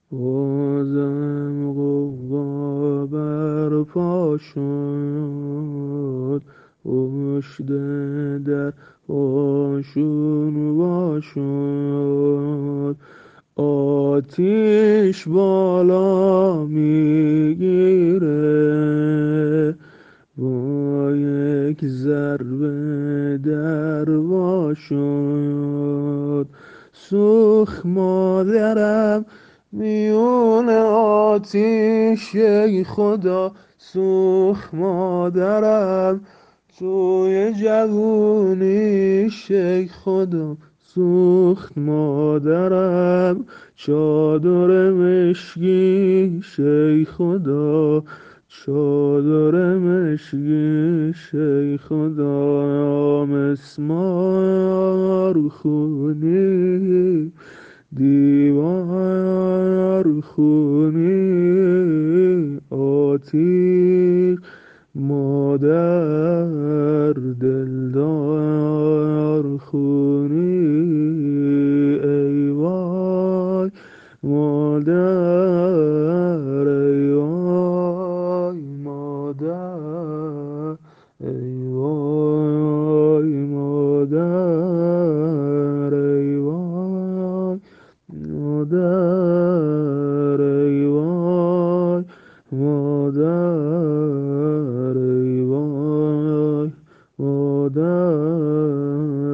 بازم غوغا برپا شد، پشت در پاشون وا شد. آتیش بالا میگیره، با یک ضربه در وا شد. سوخت مادرم میون آتیش، ای خدا سوخت مادرم توی جوونیش، ای خدا سوخت مادرم چادر مشکیش، ای خدا چادر مشکیش، ای خدا. مسمار خونی دیوار خونی، آتیش مادر